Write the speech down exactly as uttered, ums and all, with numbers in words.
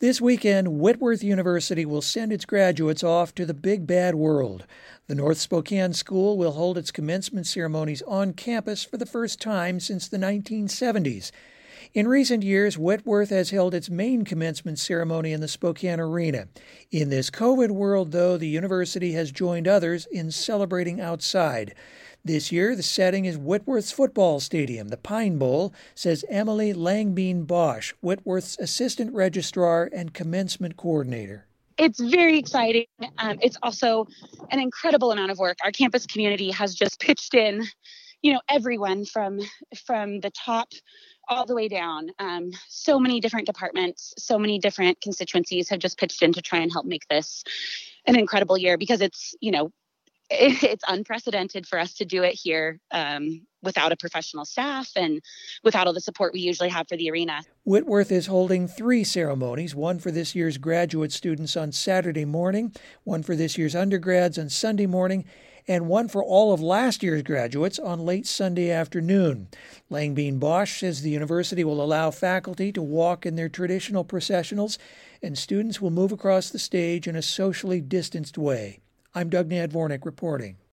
This weekend, Whitworth University will send its graduates off to the big bad world. The North Spokane School will hold its commencement ceremonies on campus for the first time since the nineteen seventies. In recent years, Whitworth has held its main commencement ceremony in the Spokane Arena. In this COVID world, though, the university has joined others in celebrating outside. This year, the setting is Whitworth's football stadium, the Pine Bowl, says Emily Langbein Bosch, Whitworth's assistant registrar and commencement coordinator. It's very exciting. Um, it's also an incredible amount of work. Our campus community has just pitched in, you know, everyone from from the top all the way down. Um, so many different departments, so many different constituencies have just pitched in to try and help make this an incredible year because it's, you know, it's unprecedented for us to do it here um, without a professional staff and without all the support we usually have for the arena. Whitworth is holding three ceremonies, one for this year's graduate students on Saturday morning, one for this year's undergrads on Sunday morning, and one for all of last year's graduates on late Sunday afternoon. Langbein Bosch says the university will allow faculty to walk in their traditional processionals, and students will move across the stage in a socially distanced way. I'm Doug Nadvornik reporting.